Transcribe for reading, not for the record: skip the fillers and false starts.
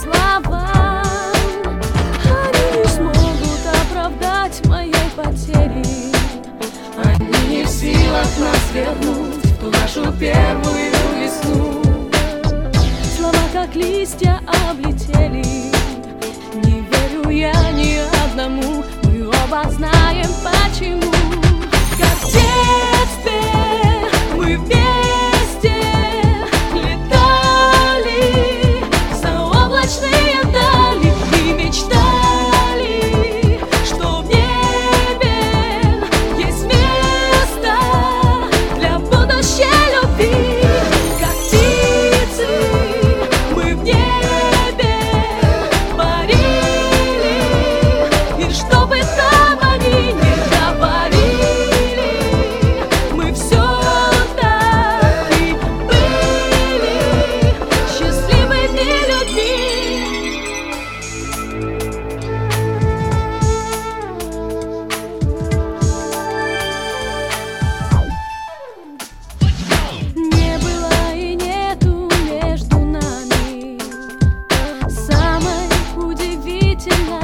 словам. Они не смогут оправдать моей потери. Они не в силах нас вернуть в ту нашу первую весну. Слова как листья облетели. Не верю я ни одному. Мы оба знаем почему. Как в детстве мы вместе летали в заоблачные дали и мечтали, что в небе есть место для будущей любви. Как птицы мы в небе парили, и что бы там они ни говорили, мы все так и были счастливыми людьми. Не было и нету между нами самой удивительной